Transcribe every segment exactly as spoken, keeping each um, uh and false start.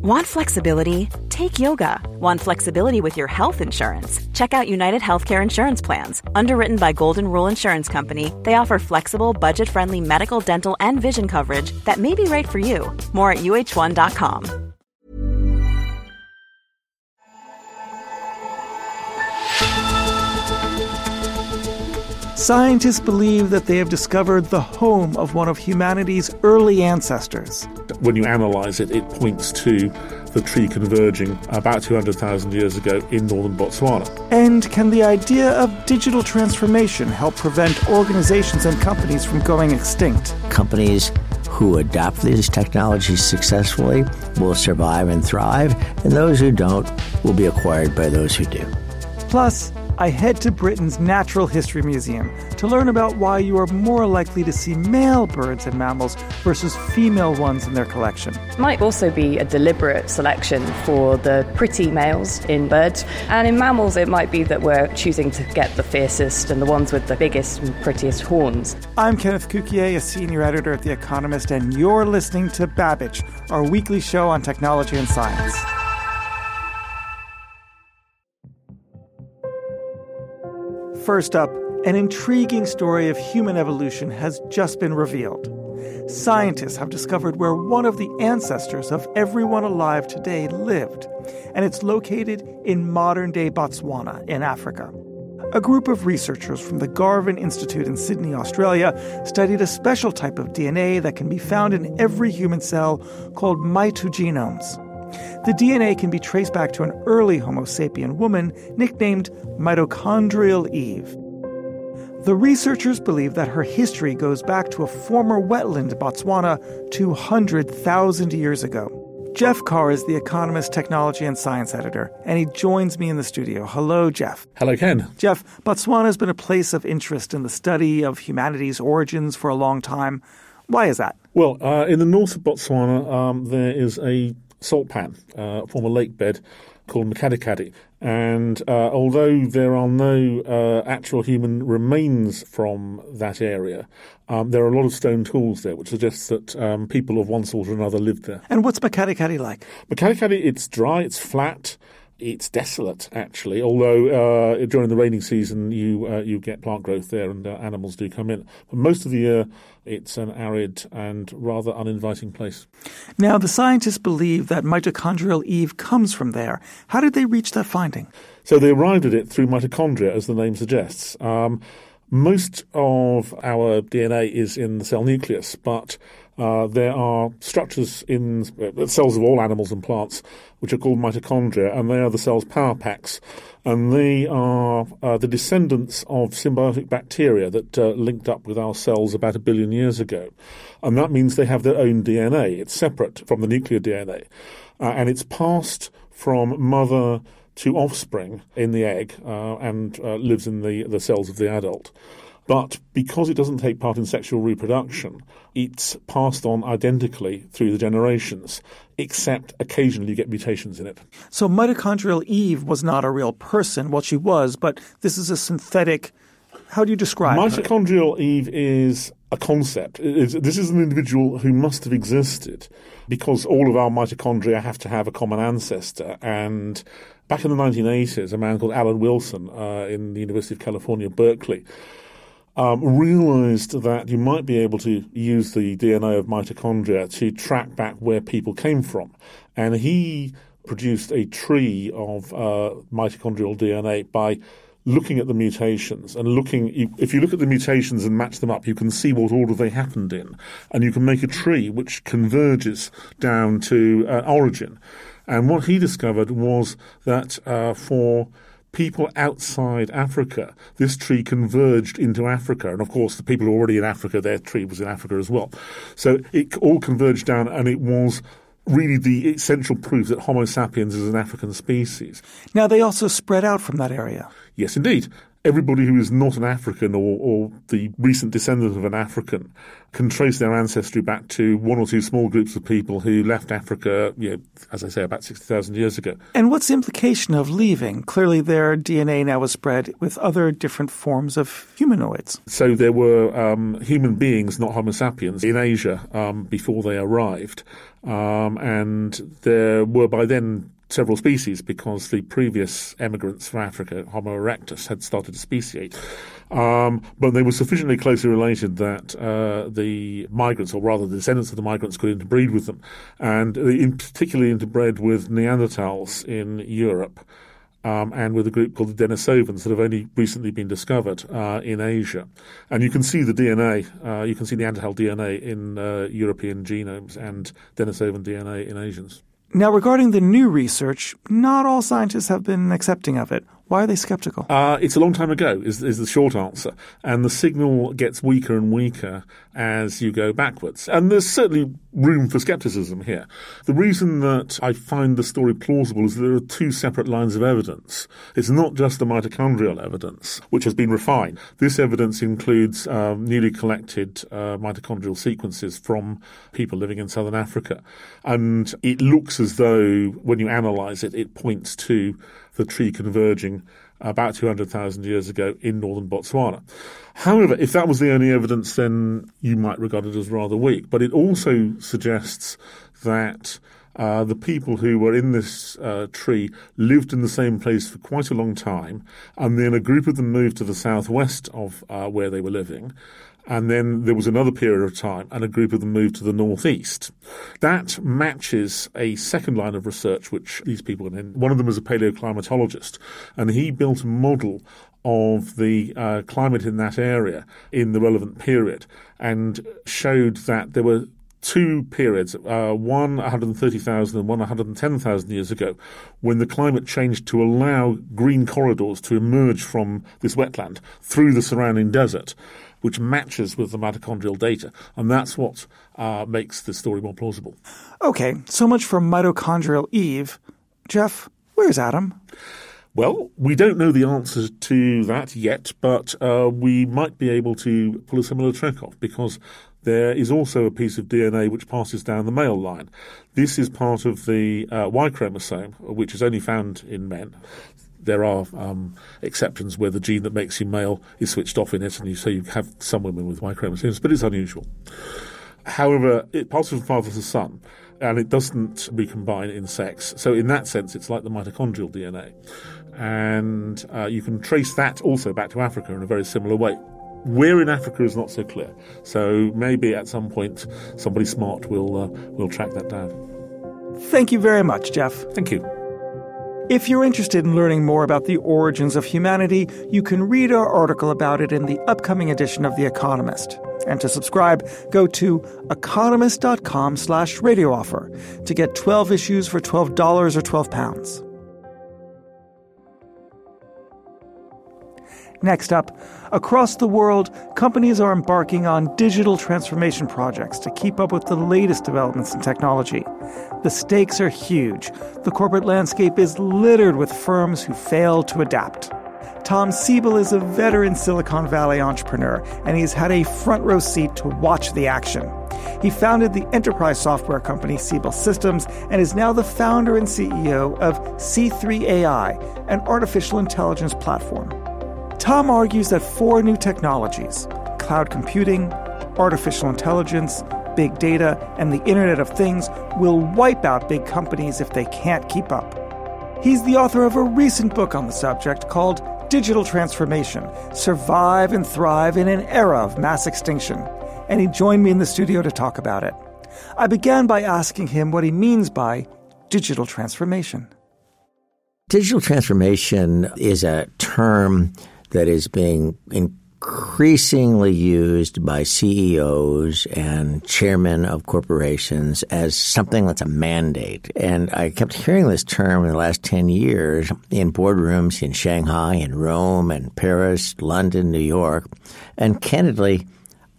Want flexibility? Take yoga. Want flexibility with your health insurance? Check out United Healthcare Insurance Plans. Underwritten by Golden Rule Insurance Company, they offer flexible, budget-friendly medical, dental, and vision coverage that may be right for you. More at U H one dot com. Scientists believe that they have discovered the home of one of humanity's early ancestors. When you analyse it, it points to the tree converging about two hundred thousand years ago in northern Botswana. And can the idea of digital transformation help prevent organizations and companies from going extinct? Companies who adopt these technologies successfully will survive and thrive, and those who don't will be acquired by those who do. Plus, I head to Britain's Natural History Museum to learn about why you are more likely to see male birds and mammals versus female ones in their collection. It might also be a deliberate selection for the pretty males in birds. And in mammals, it might be that we're choosing to get the fiercest and the ones with the biggest and prettiest horns. I'm Kenneth Cukier, a senior editor at The Economist, and you're listening to Babbage, our weekly show on technology and science. First up, an intriguing story of human evolution has just been revealed. Scientists have discovered where one of the ancestors of everyone alive today lived, and it's located in modern-day Botswana in Africa. A group of researchers from the Garvan Institute in Sydney, Australia, studied a special type of D N A that can be found in every human cell called mitogenomes. The D N A can be traced back to an early Homo sapien woman nicknamed Mitochondrial Eve. The researchers believe that her history goes back to a former wetland in Botswana two hundred thousand years ago. Jeff Carr is The Economist technology and science editor, and he joins me in the studio. Hello, Jeff. Hello, Ken. Jeff, Botswana has been a place of interest in the study of humanity's origins for a long time. Why is that? Well, uh, in the north of Botswana, um, there is a salt pan, uh, former lake bed called Makadikati. And uh, although there are no uh, actual human remains from that area, um, there are a lot of stone tools there, which suggests that um, people of one sort or another lived there. And what's Makadikati like? Makadikati, it's dry, it's flat. It's desolate, actually, although uh, during the rainy season you uh, you get plant growth there and uh, animals do come in. But most of the year it's an arid and rather uninviting place. Now, the scientists believe that mitochondrial Eve comes from there. How did they reach that finding? So they arrived at it through mitochondria, as the name suggests. Um, most of our D N A is in the cell nucleus, but Uh, there are structures in uh, cells of all animals and plants which are called mitochondria, and they are the cell's power packs. And they are uh, the descendants of symbiotic bacteria that uh, linked up with our cells about a billion years ago. And that means they have their own D N A. It's separate from the nuclear D N A. Uh, and it's passed from mother to offspring in the egg uh, and uh, lives in the, the cells of the adult. But because it doesn't take part in sexual reproduction, it's passed on identically through the generations, except occasionally you get mutations in it. So mitochondrial Eve was not a real person. Well, she was, but this is a synthetic. How do you describe her? Mitochondrial Eve is a concept. It is, this is an individual who must have existed because all of our mitochondria have to have a common ancestor. And back in the nineteen eighties, a man called Alan Wilson uh, in the University of California, Berkeley, Um, realized that you might be able to use the D N A of mitochondria to track back where people came from. And he produced a tree of uh, mitochondrial D N A by looking at the mutations and looking, if you look at the mutations and match them up, you can see what order they happened in. And you can make a tree which converges down to uh, origin. And what he discovered was that uh, for people outside Africa, this tree converged into Africa. And, of course, the people who were already in Africa, their tree was in Africa as well. So it all converged down, and it was really the essential proof that Homo sapiens is an African species. Now, they also spread out from that area. Yes, indeed. everybody who is not an African or, or the recent descendant of an African can trace their ancestry back to one or two small groups of people who left Africa, you know, as I say, about sixty thousand years ago. And what's the implication of leaving? Clearly their D N A now was spread with other different forms of humanoids. So there were um, human beings, not Homo sapiens, in Asia um, before they arrived. Um, and there were by then several species because the previous emigrants from Africa, Homo erectus, had started to speciate. Um, but they were sufficiently closely related that uh, the migrants, or rather the descendants of the migrants, could interbreed with them, and in particularly interbred with Neanderthals in Europe. Um, and with a group called the Denisovans that have only recently been discovered uh, in Asia. And you can see the D N A, uh, you can see Neanderthal D N A in uh, European genomes and Denisovan D N A in Asians. Now, regarding the new research, not all scientists have been accepting of it. Why are they skeptical? Uh, it's a long time ago, is, is the short answer. And the signal gets weaker and weaker as you go backwards. And there's certainly room for skepticism here. The reason that I find the story plausible is that there are two separate lines of evidence. It's not just the mitochondrial evidence, which has been refined. This evidence includes um, newly collected uh, mitochondrial sequences from people living in southern Africa. And it looks as though, when you analyse it, it points to the tree converging about two hundred thousand years ago in northern Botswana. However, if that was the only evidence, then you might regard it as rather weak. But it also suggests that uh, the people who were in this uh, tree lived in the same place for quite a long time, and then a group of them moved to the southwest of uh, where they were living. And then there was another period of time, and a group of them moved to the northeast. That matches a second line of research, which these people were in. One of them was a paleoclimatologist, and he built a model of the uh, climate in that area in the relevant period, and showed that there were two periods, uh, one one hundred thirty thousand and one one hundred ten thousand years ago, when the climate changed to allow green corridors to emerge from this wetland through the surrounding desert, which matches with the mitochondrial data. And that's what uh, makes the story more plausible. Okay, so much for mitochondrial Eve. Jeff, where's Adam? Well, we don't know the answer to that yet, but uh, we might be able to pull a similar trick off, because there is also a piece of D N A which passes down the male line. This is part of the uh, Y chromosome, which is only found in men. There are um, exceptions where the gene that makes you male is switched off in it, and you, so you have some women with Y chromosomes, but it's unusual. However, it passes from father to son, and it doesn't recombine in sex. So in that sense, it's like the mitochondrial D N A. And uh, you can trace that also back to Africa in a very similar way. Where in Africa is not so clear. So maybe at some point somebody smart will uh, will track that down. Thank you very much, Jeff. Thank you. If you're interested in learning more about the origins of humanity, you can read our article about it in the upcoming edition of The Economist. And to subscribe, go to economist.com slash radio offer to get twelve issues for twelve dollars or twelve pounds. Next up, across the world, companies are embarking on digital transformation projects to keep up with the latest developments in technology. The stakes are huge. The corporate landscape is littered with firms who fail to adapt. Tom Siebel is a veteran Silicon Valley entrepreneur, and he's had a front row seat to watch the action. He founded the enterprise software company Siebel Systems and is now the founder and C E O of C three A I, an artificial intelligence platform. Tom argues that four new technologies, cloud computing, artificial intelligence, big data, and the Internet of Things, will wipe out big companies if they can't keep up. He's the author of a recent book on the subject called Digital Transformation: Survive and Thrive in an Era of Mass Extinction. And he joined me in the studio to talk about it. I began by asking him what he means by digital transformation. Digital transformation is a term that is being increasingly used by C E Os and chairmen of corporations as something that's a mandate. And I kept hearing this term in the last ten years in boardrooms in Shanghai and Rome and Paris, London, New York. And candidly,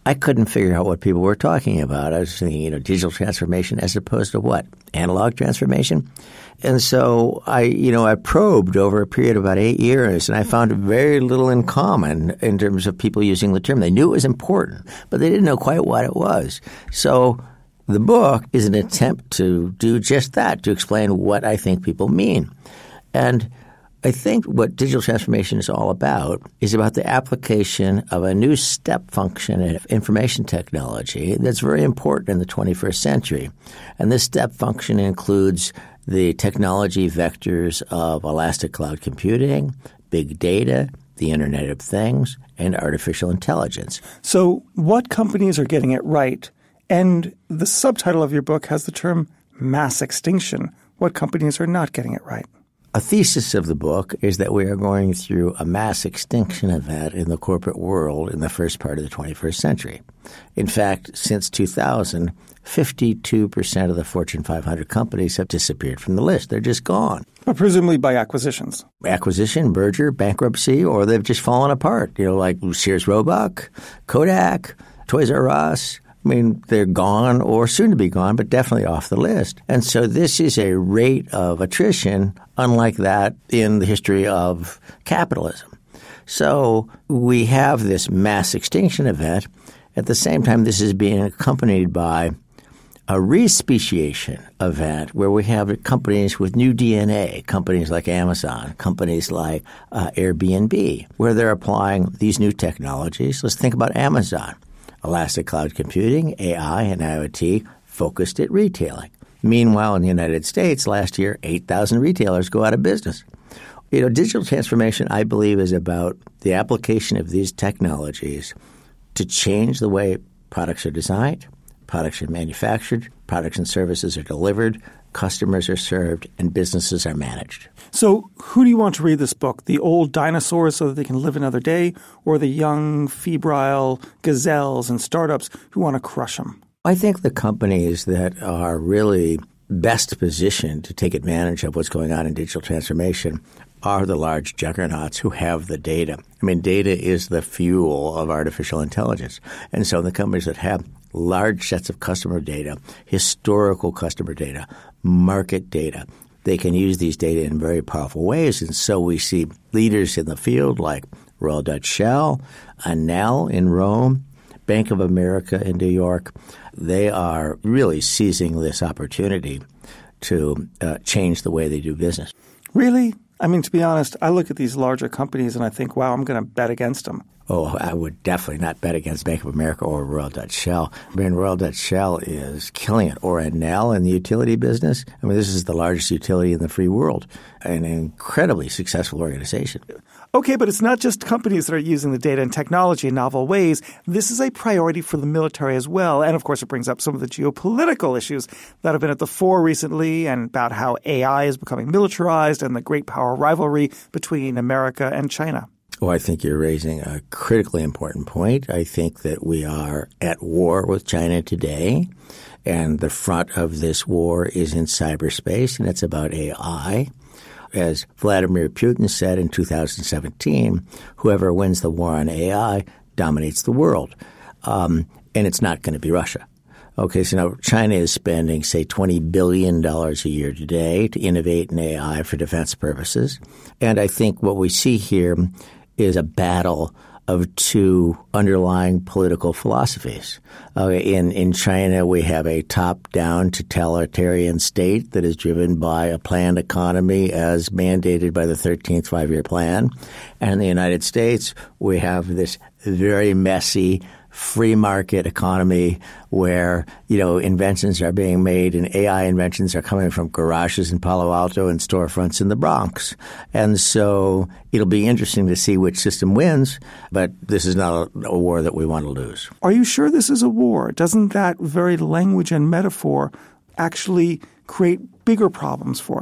I couldn't figure out what people were talking about. I was thinking, you know, digital transformation as opposed to what? Analog transformation? And so I, you know, I probed over a period of about eight years, and I found very little in common in terms of people using the term. They knew it was important, but they didn't know quite what it was. So the book is an attempt to do just that, to explain what I think people mean. And I think what digital transformation is all about is about the application of a new step function of information technology that's very important in the twenty-first century. And this step function includes the technology vectors of elastic cloud computing, big data, the Internet of Things, and artificial intelligence. So what companies are getting it right? And the subtitle of your book has the term mass extinction. What companies are not getting it right? A thesis of the book is that we are going through a mass extinction event in the corporate world in the first part of the twenty-first century. In fact, since two thousand, fifty-two percent of the Fortune five hundred companies have disappeared from the list. They're just gone. But presumably by acquisitions. Acquisition, merger, bankruptcy, or they've just fallen apart. You know, like Sears Roebuck, Kodak, Toys R Us. I mean, they're gone or soon to be gone, but definitely off the list. And so this is a rate of attrition unlike that in the history of capitalism. So we have this mass extinction event. At the same time, this is being accompanied by a re-speciation event where we have companies with new D N A, companies like Amazon, companies like uh, Airbnb, where they're applying these new technologies. Let's think about Amazon. Elastic cloud computing, A I, and IoT focused at retailing. Meanwhile, in the United States, last year, eight thousand retailers go out of business. You know, digital transformation, I believe, is about the application of these technologies to change the way products are designed, products are manufactured, products and services are delivered, customers are served, and businesses are managed. So who do you want to read this book? The old dinosaurs so that they can live another day, or the young, febrile gazelles and startups who want to crush them? I think the companies that are really best positioned to take advantage of what's going on in digital transformation are the large juggernauts who have the data. I mean, data is the fuel of artificial intelligence. And so the companies that have large sets of customer data, historical customer data, market data, they can use these data in very powerful ways. And so we see leaders in the field like Royal Dutch Shell, Enel in Rome, Bank of America in New York. They are really seizing this opportunity to uh, change the way they do business. Really? I mean, to be honest, I look at these larger companies and I think, wow, I'm going to bet against them. Oh, I would definitely not bet against Bank of America or Royal Dutch Shell. I mean, Royal Dutch Shell is killing it. Or Enel in the utility business. I mean, this is the largest utility in the free world, an incredibly successful organization. Okay, but it's not just companies that are using the data and technology in novel ways. This is a priority for the military as well. And, of course, it brings up some of the geopolitical issues that have been at the fore recently and about how A I is becoming militarized and the great power rivalry between America and China. Well, I think you're raising a critically important point. I think that we are at war with China today, and the front of this war is in cyberspace, and it's about A I. As Vladimir Putin said in two thousand seventeen, whoever wins the war on A I dominates the world. Um, and it's not going to be Russia. Okay, so now China is spending, say, twenty billion dollars a year today to innovate in A I for defense purposes. And I think what we see here is a battle of two underlying political philosophies. Uh, in, in China, we have a top-down totalitarian state that is driven by a planned economy as mandated by the thirteenth Five-Year Plan. And in the United States, we have this very messy free market economy where, you know, inventions are being made and A I inventions are coming from garages in Palo Alto and storefronts in the Bronx. And so it'll be interesting to see which system wins, but this is not a, a war that we want to lose. Are you sure this is a war? Doesn't that very language and metaphor actually create bigger problems for us?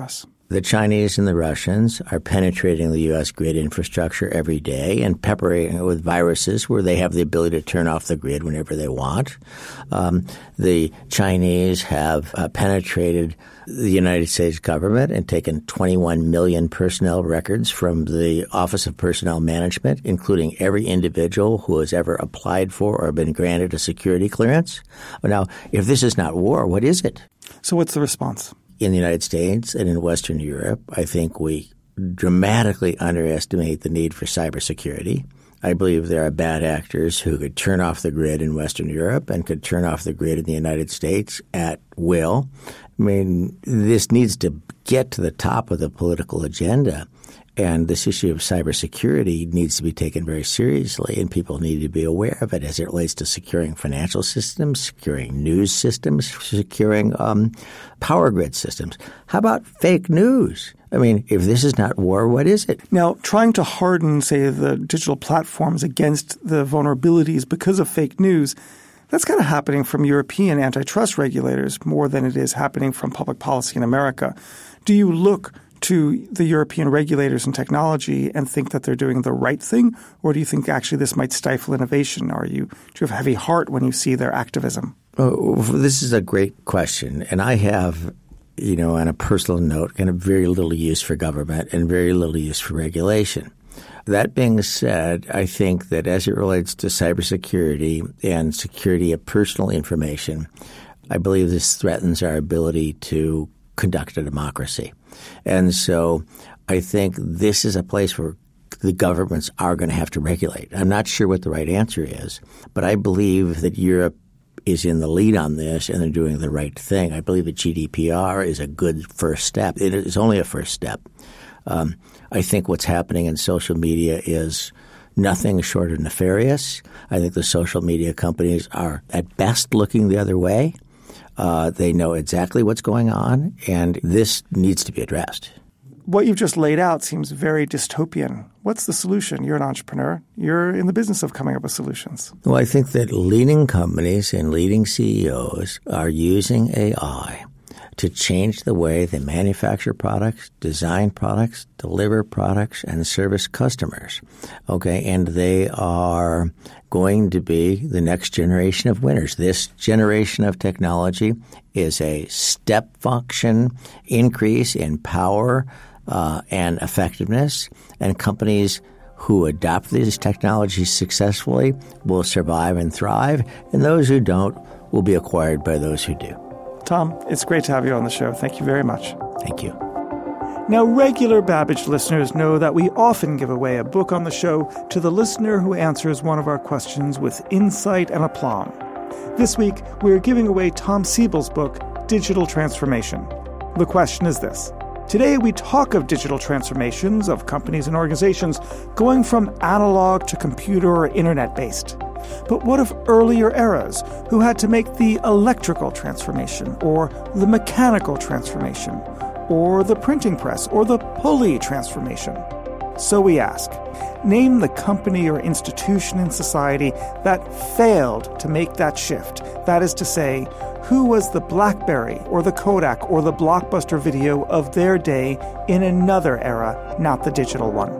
The Chinese and the Russians are penetrating the U S grid infrastructure every day and peppering it with viruses where they have the ability to turn off the grid whenever they want. Um, the Chinese have uh, penetrated the United States government and taken twenty-one million personnel records from the Office of Personnel Management, including every individual who has ever applied for or been granted a security clearance. Now, if this is not war, what is it? So what's the response? In the United States and in Western Europe, I think we dramatically underestimate the need for cybersecurity. I believe there are bad actors who could turn off the grid in Western Europe and could turn off the grid in the United States at will. I mean, this needs to get to the top of the political agenda. And this issue of cybersecurity needs to be taken very seriously, and people need to be aware of it as it relates to securing financial systems, securing news systems, securing um, power grid systems. How about fake news? I mean, if this is not war, what is it? Now, trying to harden, say, the digital platforms against the vulnerabilities because of fake news, that's kind of happening from European antitrust regulators more than it is happening from public policy in America. Do you look to the European regulators and technology and think that they're doing the right thing? Or do you think actually this might stifle innovation? Are you, do you have a heavy heart when you see their activism? Oh, this is a great question. And I have, you know, on a personal note, kind of very little use for government and very little use for regulation. That being said, I think that as it relates to cybersecurity and security of personal information, I believe this threatens our ability to conduct a democracy. And so I think this is a place where the governments are going to have to regulate. I'm not sure what the right answer is, but I believe that Europe is in the lead on this and they're doing the right thing. I believe that G D P R is a good first step. It is only a first step. Um, I think what's happening in social media is nothing short of nefarious. I think the social media companies are at best looking the other way. Uh, they know exactly what's going on, and this needs to be addressed. What you've just laid out seems very dystopian. What's the solution? You're an entrepreneur. You're in the business of coming up with solutions. Well, I think that leading companies and leading C E Os are using A I to change the way they manufacture products, design products, deliver products, and service customers. Okay, and they are going to be the next generation of winners. This generation of technology is a step function increase in power uh, and effectiveness, and companies who adopt these technologies successfully will survive and thrive, and those who don't will be acquired by those who do. Tom, it's great to have you on the show. Thank you very much. Thank you. Now, regular Babbage listeners know that we often give away a book on the show to the listener who answers one of our questions with insight and aplomb. This week, we're giving away Tom Siebel's book, Digital Transformation. The question is this. Today, we talk of digital transformations of companies and organizations going from analog to computer or internet-based. But what of earlier eras who had to make the electrical transformation or the mechanical transformation or the printing press or the pulley transformation? So we ask, name the company or institution in society that failed to make that shift. That is to say, who was the BlackBerry or the Kodak or the Blockbuster video of their day in another era, not the digital one?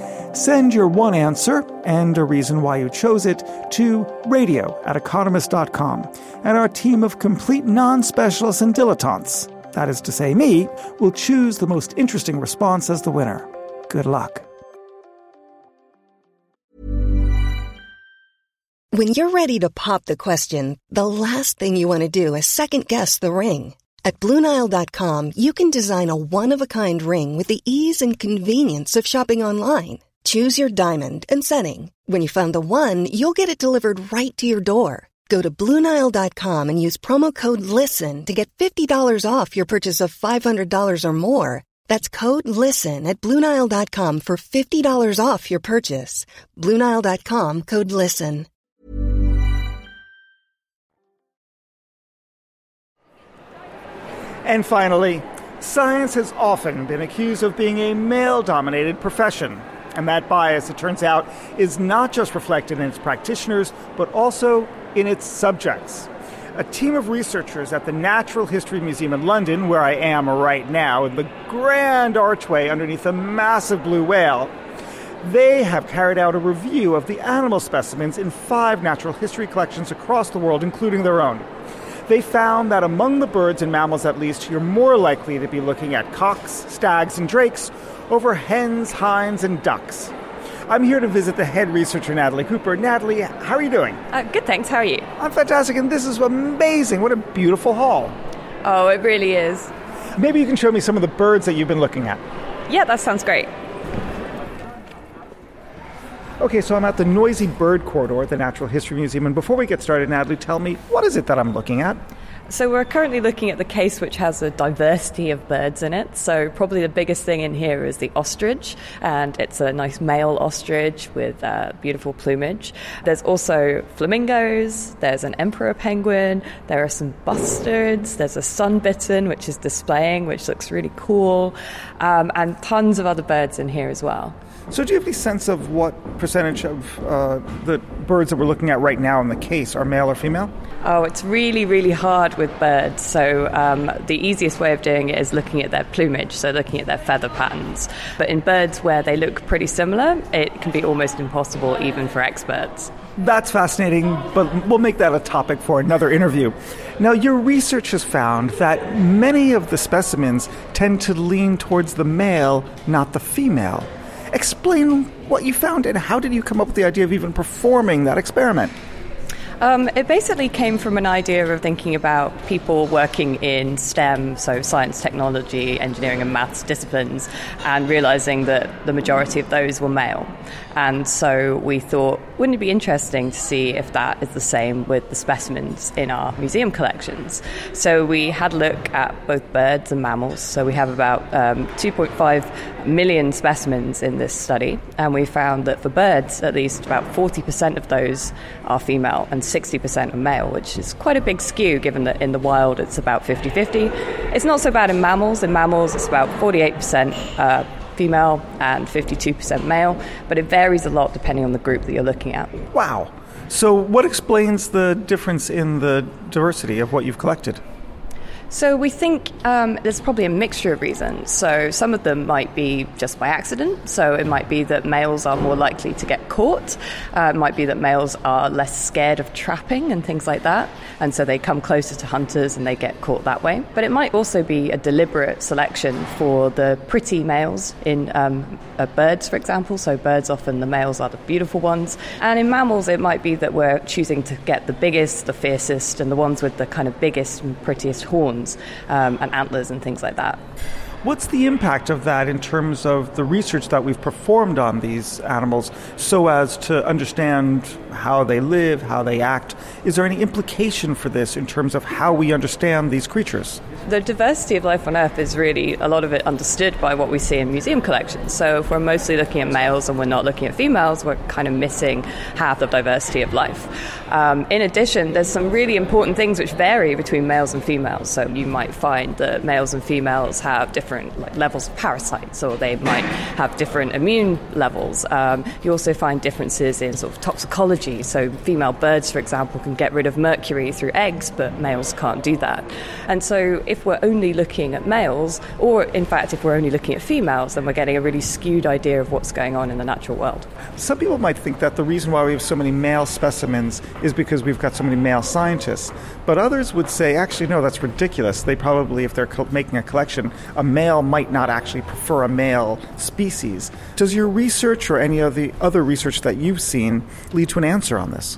Send your one answer and a reason why you chose it to radio at economist dot com, and our team of complete non-specialists and dilettantes, that is to say me, will choose the most interesting response as the winner. Good luck. When you're ready to pop the question, the last thing you want to do is second-guess the ring. At Blue Nile dot com, you can design a one-of-a-kind ring with the ease and convenience of shopping online. Choose your diamond and setting. When you find the one, you'll get it delivered right to your door. Go to Blue Nile dot com and use promo code LISTEN to get fifty dollars off your purchase of five hundred dollars or more. That's code LISTEN at Blue Nile dot com for fifty dollars off your purchase. Blue Nile dot com, code LISTEN. And finally, science has often been accused of being a male-dominated profession. And that bias, it turns out, is not just reflected in its practitioners, but also in its subjects. A team of researchers at the Natural History Museum in London, where I am right now, in the grand archway underneath a massive blue whale, they have carried out a review of the animal specimens in five natural history collections across the world, including their own. They found that among the birds and mammals at least, you're more likely to be looking at cocks, stags, and drakes over hens, hinds, and ducks. I'm here to visit the head researcher, Natalie Cooper. Natalie, how are you doing? Uh, good, thanks. How are you? I'm fantastic, and this is amazing. What a beautiful hall. Oh, it really is. Maybe you can show me some of the birds that you've been looking at. Yeah, that sounds great. Okay, so I'm at the noisy bird corridor at the Natural History Museum, and before we get started, Natalie, tell me, what is it that I'm looking at? So we're currently looking at the case which has a diversity of birds in it. So probably the biggest thing in here is the ostrich, and it's a nice male ostrich with uh, beautiful plumage. There's also flamingos, there's an emperor penguin, there are some bustards, there's a sunbittern which is displaying, which looks really cool, um, and tons of other birds in here as well. So do you have any sense of what percentage of uh, the birds that we're looking at right now in the case are male or female? Oh, it's really, really hard with birds. So um, the easiest way of doing it is looking at their plumage, so looking at their feather patterns. But in birds where they look pretty similar, it can be almost impossible even for experts. That's fascinating, but we'll make that a topic for another interview. Now, your research has found that many of the specimens tend to lean towards the male, not the female. Explain what you found, and how did you come up with the idea of even performing that experiment? Um, it basically came from an idea of thinking about people working in STEM, so science, technology, engineering and maths disciplines, and realizing that the majority of those were male. And so we thought, wouldn't it be interesting to see if that is the same with the specimens in our museum collections? So we had a look at both birds and mammals. So we have about um, two point five million specimens in this study, and we found that for birds, at least about forty percent of those are female and sixty percent are male, which is quite a big skew given that in the wild it's about fifty-fifty. It's not so bad in mammals. In mammals it's about forty-eight percent uh, female and fifty-two percent male, but it varies a lot depending on the group that you're looking at. Wow. So what explains the difference in the diversity of what you've collected? So we think um, there's probably a mixture of reasons. So some of them might be just by accident. So it might be that males are more likely to get caught. Uh, it might be that males are less scared of trapping and things like that. And so they come closer to hunters and they get caught that way. But it might also be a deliberate selection for the pretty males in um, uh, birds, for example. So birds, often the males are the beautiful ones. And in mammals, it might be that we're choosing to get the biggest, the fiercest, and the ones with the kind of biggest and prettiest horns. Um, and antlers and things like that. What's the impact of that in terms of the research that we've performed on these animals so as to understand how they live, how they act? Is there any implication for this in terms of how we understand these creatures? The diversity of life on Earth is really, a lot of it understood by what we see in museum collections. So if we're mostly looking at males and we're not looking at females, we're kind of missing half the diversity of life. Um, in addition, there's some really important things which vary between males and females. So you might find that males and females have different like, levels of parasites, or they might have different immune levels. Um, you also find differences in sort of toxicology. So female birds, for example, can get rid of mercury through eggs, but males can't do that. And so if we're only looking at males, or in fact if we're only looking at females, then we're getting a really skewed idea of what's going on in the natural world. Some people might think that the reason why we have so many male specimens is because we've got so many male scientists. But others would say, actually, no, that's ridiculous. They probably, if they're co- making a collection, a male might not actually prefer a male species. Does your research or any of the other research that you've seen lead to an answer on this?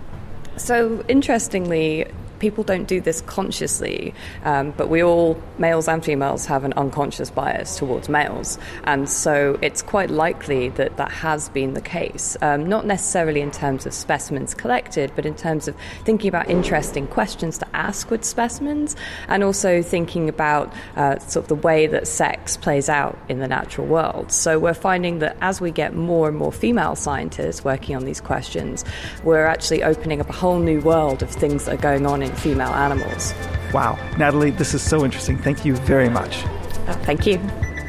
So, interestingly, people don't do this consciously, um, but we all, males and females, have an unconscious bias towards males. And so it's quite likely that that has been the case, um, not necessarily in terms of specimens collected, but in terms of thinking about interesting questions to ask with specimens, and also thinking about uh, sort of the way that sex plays out in the natural world. So we're finding that as we get more and more female scientists working on these questions, we're actually opening up a whole new world of things that are going on in female animals. Wow. Natalie, this is so interesting. Thank you very much. Oh, thank you.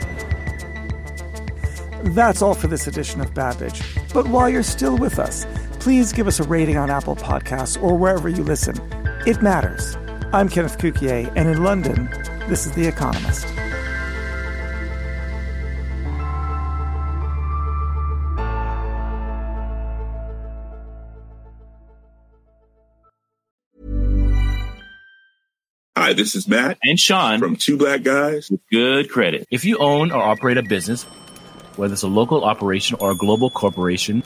That's all for this edition of Babbage. But while you're still with us, please give us a rating on Apple Podcasts or wherever you listen. It matters. I'm Kenneth Cukier, and in London, this is The Economist. Hi, this is Matt and Sean from Two Black Guys with Good Credit. If you own or operate a business, whether it's a local operation or a global corporation,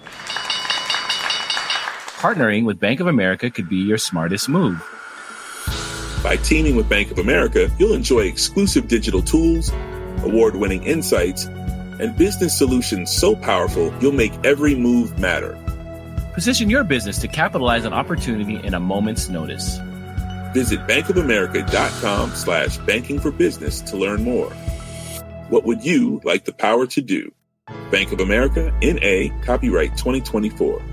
partnering with Bank of America could be your smartest move. By teaming with Bank of America, you'll enjoy exclusive digital tools, award-winning insights, and business solutions so powerful you'll make every move matter. Position your business to capitalize on opportunity in a moment's notice. Visit bankofamerica.com slash banking for business to learn more. What would you like the power to do? Bank of America, N A, copyright twenty twenty-four.